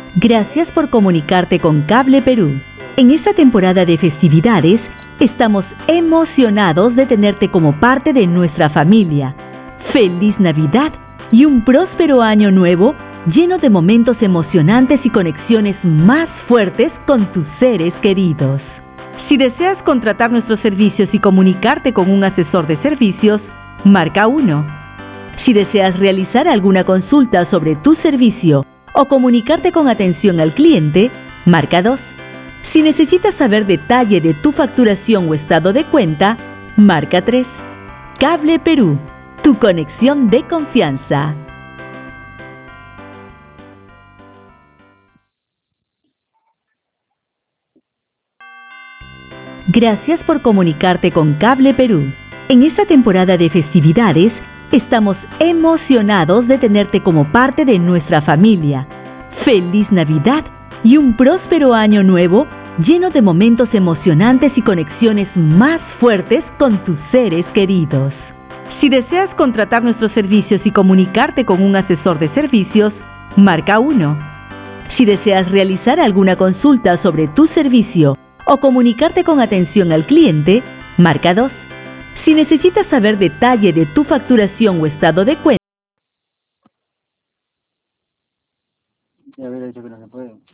Gracias por comunicarte con Cable Perú. En esta temporada de festividades, estamos emocionados de tenerte como parte de nuestra familia. ¡Feliz Navidad y un próspero año nuevo lleno de momentos emocionantes y conexiones más fuertes con tus seres queridos! Si deseas contratar nuestros servicios y comunicarte con un asesor de servicios, marca 1. Si deseas realizar alguna consulta sobre tu servicio o comunicarte con atención al cliente, marca 2. Si necesitas saber detalle de tu facturación o estado de cuenta, marca 3. Cable Perú, tu conexión de confianza. Gracias por comunicarte con Cable Perú. En esta temporada de festividades, estamos emocionados de tenerte como parte de nuestra familia. ¡Feliz Navidad y un próspero año nuevo lleno de momentos emocionantes y conexiones más fuertes con tus seres queridos! Si deseas contratar nuestros servicios y comunicarte con un asesor de servicios, marca 1. Si deseas realizar alguna consulta sobre tu servicio o comunicarte con atención al cliente, marca 2. Si necesitas saber detalle de tu facturación o estado de cuenta, Ya hubiera dicho que no se puede.